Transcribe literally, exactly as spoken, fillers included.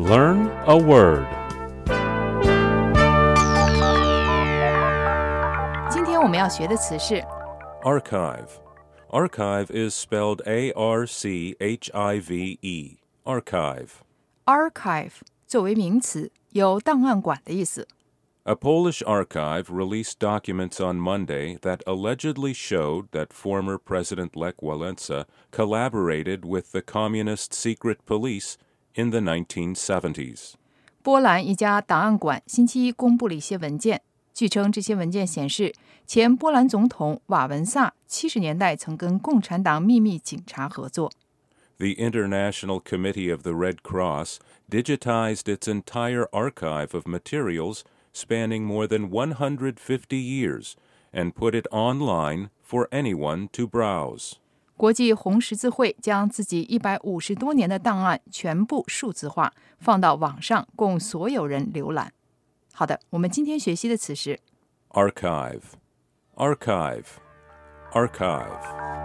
Learn a word. 今天我们要学的词是 Archive. Archive is spelled A R C H I V E. Archive. archive 作为名词，有档案馆的意思。 A Polish archive released documents on Monday that allegedly showed that former President Lech Walesa collaborated with the communist secret police in the nineteen seventies. 波兰一家档案馆星期一公布了一些文件，据称这些文件显示，前波兰总统瓦文萨七十年代曾跟共产党秘密警察合作。 The International Committee of the Red Cross digitized its entire archive of materials spanning more than one hundred fifty years and put it online for anyone to browse. 国际红十字会将自己一百五十多年的档案全部数字化，放到网上供所有人浏览。好的，我们今天学习的词是 Archive. Archive. Archive.